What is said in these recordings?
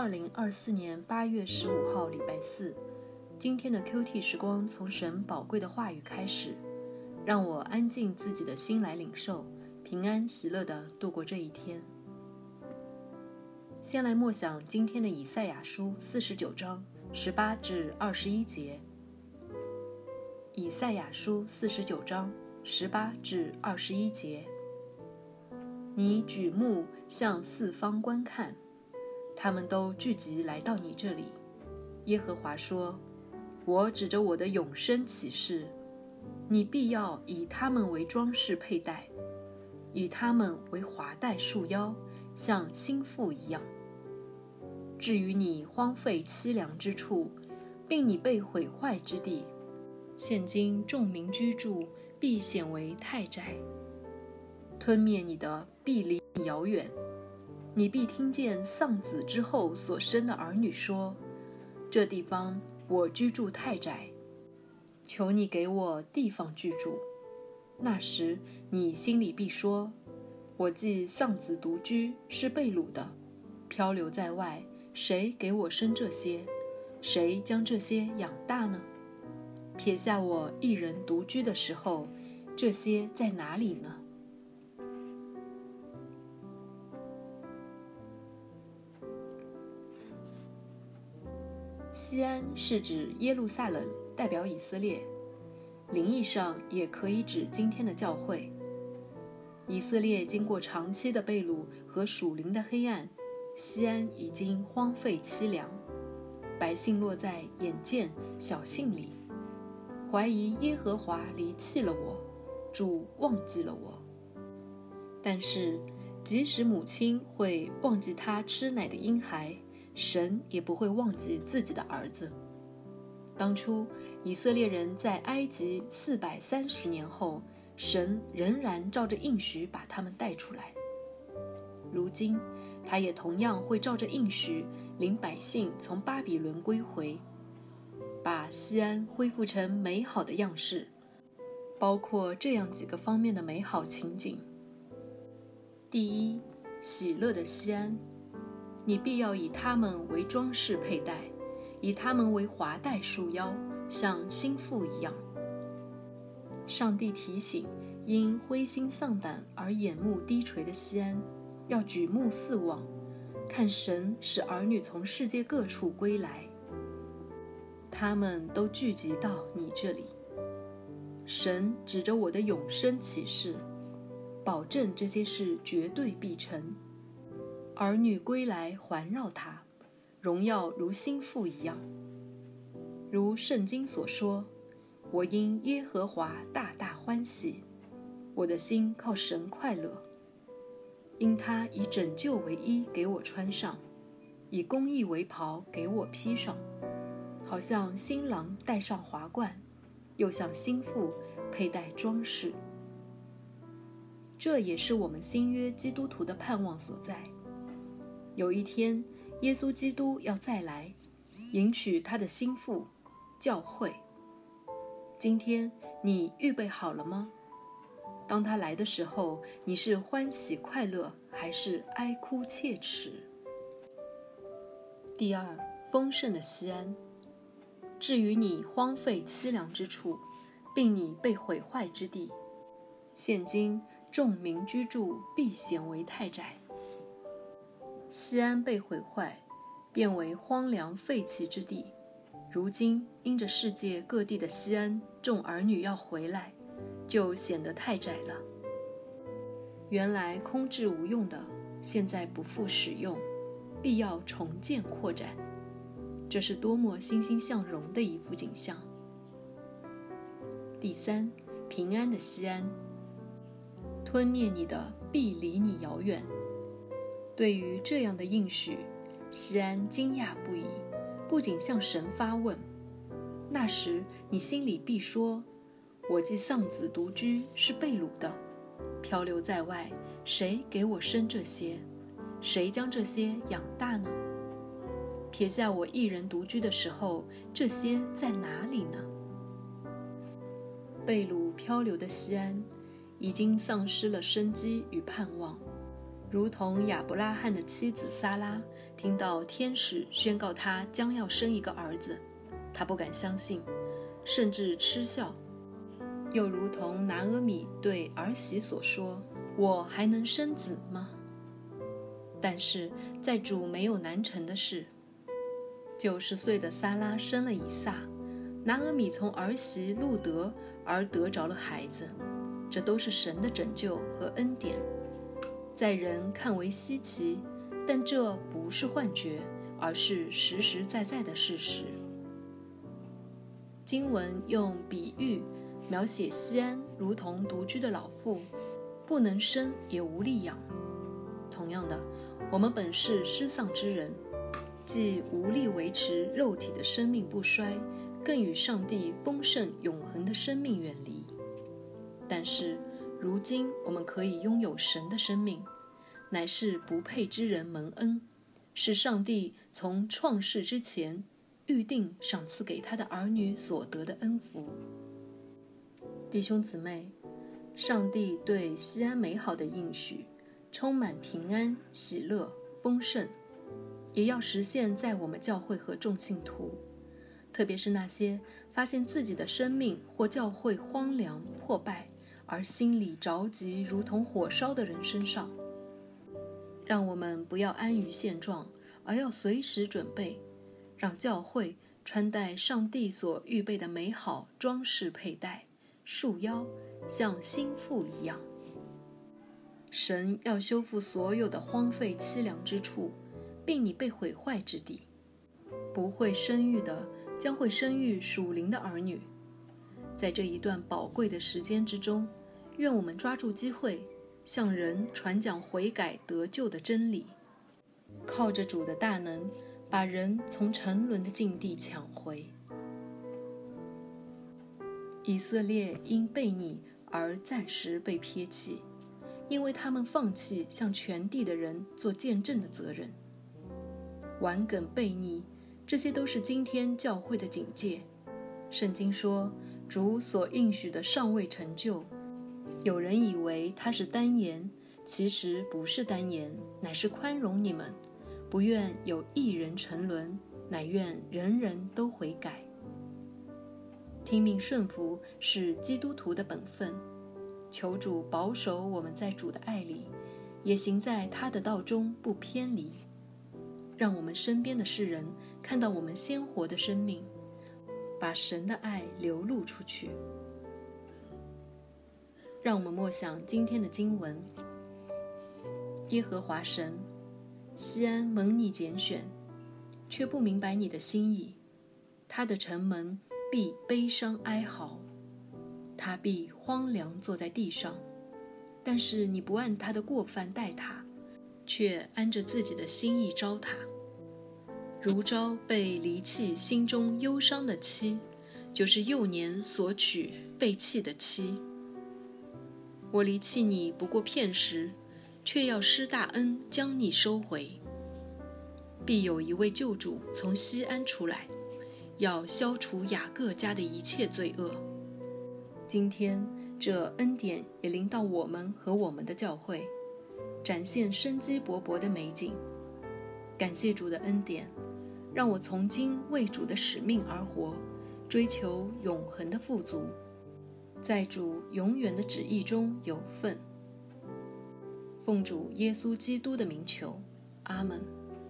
2024年8月15号礼拜四，今天的 QT 时光从神宝贵的话语开始，让我安静自己的心来领受，平安喜乐地度过这一天。先来默想今天的以赛亚书49章18至21节。以赛亚书49章18至21节。你举目向四方观看，他们都聚集来到你这里。耶和华说，我指着我的永生起誓，你必要以他们为装饰佩戴，以他们为华带束腰，像新妇一样。至于你荒废凄凉之处，并你被毁坏之地，现今众民居住，必显为太窄。吞灭你的必离你遥远，你必听见丧子之后所生的儿女说，这地方我居住太窄，求你给我地方居住。那时你心里必说，我既丧子独居，是被掳的，漂流在外，谁给我生这些？谁将这些养大呢？撇下我一人独居的时候，这些在哪里呢？西安是指耶路撒冷，代表以色列，灵意上也可以指今天的教会。以色列经过长期的被掳和属灵的黑暗，西安已经荒废凄凉，百姓落在眼见小信里，怀疑耶和华离弃了我，主忘记了我。但是即使母亲会忘记她吃奶的婴孩，神也不会忘记自己的儿子。当初以色列人在埃及430年后，神仍然照着应许把他们带出来。如今他也同样会照着应许领百姓从巴比伦归回，把西安恢复成美好的样式，包括这样几个方面的美好情景。第一，喜乐的西安，你必要以他们为装饰佩戴，以他们为华带束腰，像新妇一样。上帝提醒因灰心丧胆而眼目低垂的西安，要举目四望，看神使儿女从世界各处归来，他们都聚集到你这里。神指着我的永生起誓，保证这些事绝对必成。儿女归来环绕他，荣耀如新妇一样。如圣经所说，我因耶和华大大欢喜，我的心靠神快乐。因他以拯救为衣给我穿上，以公义为袍给我披上，好像新郎戴上华冠，又像新妇佩戴装饰。这也是我们新约基督徒的盼望所在。有一天，耶稣基督要再来，迎娶他的新妇教会。今天你预备好了吗？当他来的时候，你是欢喜快乐，还是哀哭切齿？第二，丰盛的西安，至于你荒废凄凉之处，并你被毁坏之地，现今众民居住，必显为太窄。西安被毁坏，变为荒凉废弃之地。如今因着世界各地的西安众儿女要回来，就显得太窄了。原来空置无用的，现在不复使用，必要重建扩展。这是多么欣欣向荣的一幅景象。第三，平安的西安，吞灭你的必离你遥远。对于这样的应许，西安惊讶不已，不仅向神发问。那时你心里必说，我既丧子独居，是被掳的，漂流在外，谁给我生这些？谁将这些养大呢？撇下我一人独居的时候，这些在哪里呢？被掳漂流的西安，已经丧失了生机与盼望，如同亚伯拉罕的妻子撒拉听到天使宣告他将要生一个儿子，他不敢相信，甚至嗤笑，又如同拿俄米对儿媳所说：“我还能生子吗？”但是在主没有难成的事。90岁的撒拉生了以撒，拿俄米从儿媳路德而得着了孩子，这都是神的拯救和恩典，在人看为稀奇，但这不是幻觉，而是实实在在的事实。经文用比喻描写西安如同独居的老妇，不能生也无力养。同样的，我们本是失丧之人，既无力维持肉体的生命不衰，更与上帝丰盛永恒的生命远离。但是如今我们可以拥有神的生命，乃是不配之人蒙恩，是上帝从创世之前预定赏赐给他的儿女所得的恩福。弟兄姊妹，上帝对西安美好的应许充满平安、喜乐、丰盛，也要实现在我们教会和众信徒，特别是那些发现自己的生命或教会荒凉破败，而心里着急如同火烧的人身上。让我们不要安于现状，而要随时准备，让教会穿戴上帝所预备的美好装饰佩戴，束腰，像新妇一样。神要修复所有的荒废凄凉之处，并你被毁坏之地。不会生育的将会生育属灵的儿女。在这一段宝贵的时间之中，愿我们抓住机会，向人传讲悔改得救的真理，靠着主的大能，把人从沉沦的境地抢回。以色列因悖逆而暂时被撇弃，因为他们放弃向全地的人做见证的责任。顽梗悖逆，这些都是今天教会的警戒。圣经说，主所应许的尚未成就。有人以为他是单言，其实不是单言，乃是宽容你们，不愿有一人沉沦，乃愿人人都悔改。听命顺服是基督徒的本分，求主保守我们在主的爱里，也行在他的道中不偏离。让我们身边的世人看到我们鲜活的生命，把神的爱流露出去。让我们默想今天的经文。耶和华神，西安蒙你拣选，却不明白你的心意，他的城门必悲伤哀嚎，他必荒凉坐在地上。但是你不按他的过犯待他，却按着自己的心意招他。如招被离弃心中忧伤的妻，就是幼年所娶被弃的妻。我离弃你不过片时，却要施大恩将你收回。必有一位救主从西安出来，要消除雅各家的一切罪恶。今天这恩典也临到我们和我们的教会，展现生机勃勃的美景。感谢主的恩典，让我从今为主的使命而活，追求永恒的富足，在主永远的旨意中有份。奉主耶稣基督的名求，阿们。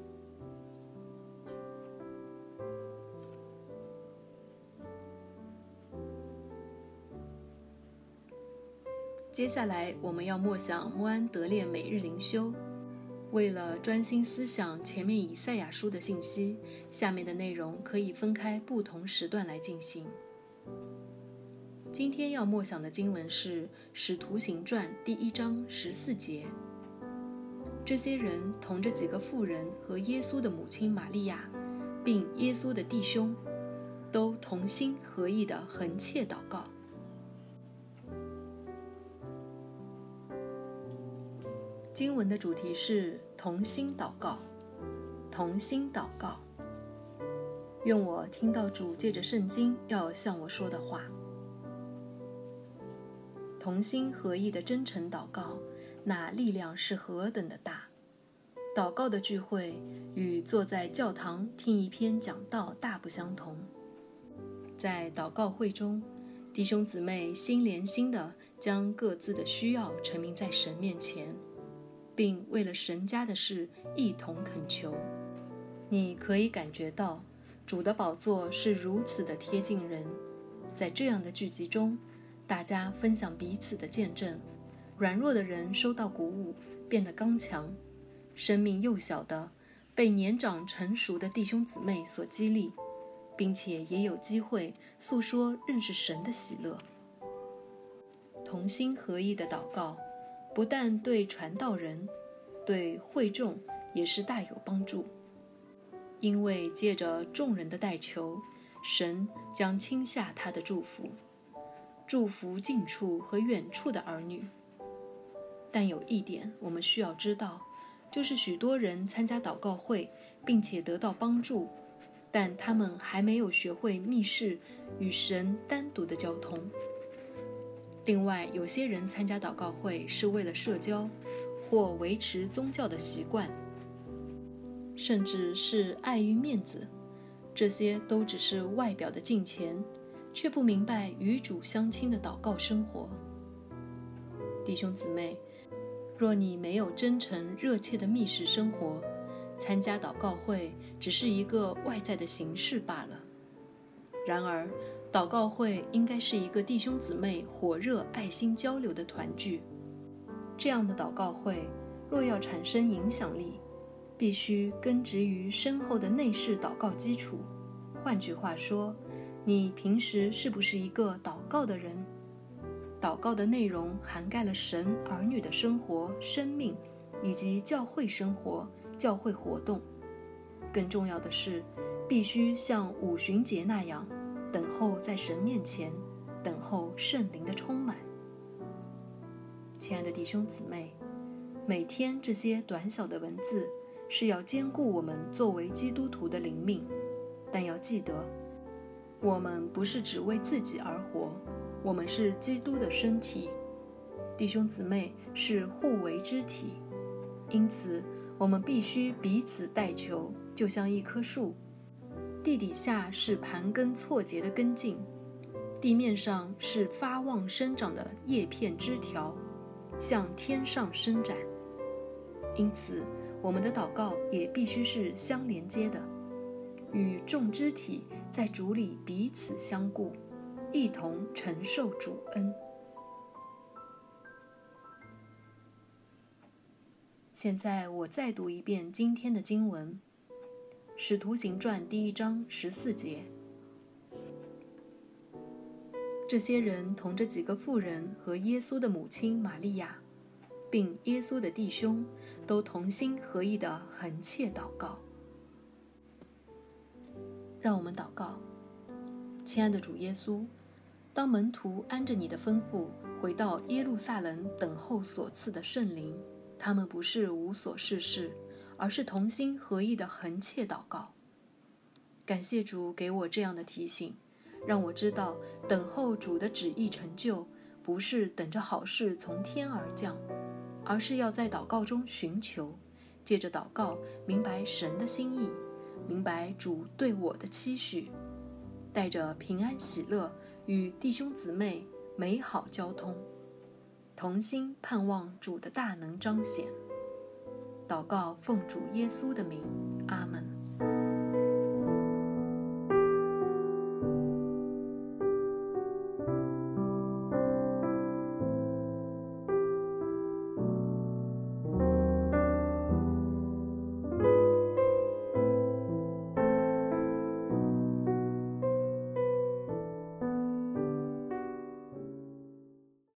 接下来我们要默想穆安德烈每日灵修。为了专心思想前面以赛亚书的信息，下面的内容可以分开不同时段来进行。今天要默想的经文是《使徒行传》第1章14节。这些人同着几个妇人和耶稣的母亲玛利亚，并耶稣的弟兄，都同心合意地横切祷告。经文的主题是同心祷告，同心祷告。愿我听到主借着圣经要向我说的话。同心合意的真诚祷告，那力量是何等的大！ 祷告的聚会与坐在教堂听一篇讲道大不相同。在祷告会中，弟兄姊妹心连心地将各自的需要陈明在神面前，并为了神家的事一同恳求。你可以感觉到主的宝座是如此的贴近人。在这样的聚集中，大家分享彼此的见证，软弱的人受到鼓舞，变得刚强，生命幼小的被年长成熟的弟兄姊妹所激励，并且也有机会诉说认识神的喜乐。同心合意的祷告，不但对传道人，对会众也是大有帮助，因为借着众人的代求，神将倾下他的祝福，祝福近处和远处的儿女。但有一点我们需要知道，就是许多人参加祷告会并且得到帮助，但他们还没有学会密室与神单独的交通。另外，有些人参加祷告会是为了社交或维持宗教的习惯，甚至是碍于面子，这些都只是外表的敬虔，却不明白与主相亲的祷告生活。弟兄姊妹，若你没有真诚热切的密室生活，参加祷告会只是一个外在的形式罢了。然而，祷告会应该是一个弟兄姊妹火热爱心交流的团聚。这样的祷告会若要产生影响力，必须根植于深厚的内室祷告基础。换句话说，你平时是不是一个祷告的人？祷告的内容涵盖了神儿女的生活、生命，以及教会生活、教会活动。更重要的是，必须像五旬节那样，等候在神面前，等候圣灵的充满。亲爱的弟兄姊妹，每天这些短小的文字是要兼顾我们作为基督徒的灵命，但要记得，我们不是只为自己而活，我们是基督的身体，弟兄姊妹是互为肢体，因此我们必须彼此代求，就像一棵树，地底下是盘根错节的根茎，地面上是发旺生长的叶片枝条，向天上伸展。因此，我们的祷告也必须是相连接的，与众肢体在主里彼此相顾，一同承受主恩。现在我再读一遍今天的经文，使徒行传1章14节。这些人同着几个妇人和耶稣的母亲玛利亚，并耶稣的弟兄，都同心合意地恒切祷告。让我们祷告。亲爱的主耶稣，当门徒按着你的吩咐回到耶路撒冷等候所赐的圣灵，他们不是无所事事，而是同心合意的恒切祷告。感谢主给我这样的提醒，让我知道等候主的旨意成就，不是等着好事从天而降，而是要在祷告中寻求，借着祷告明白神的心意，明白主对我的期许，带着平安喜乐与弟兄姊妹美好交通，同心盼望主的大能彰显。祷告奉主耶稣的名，阿们。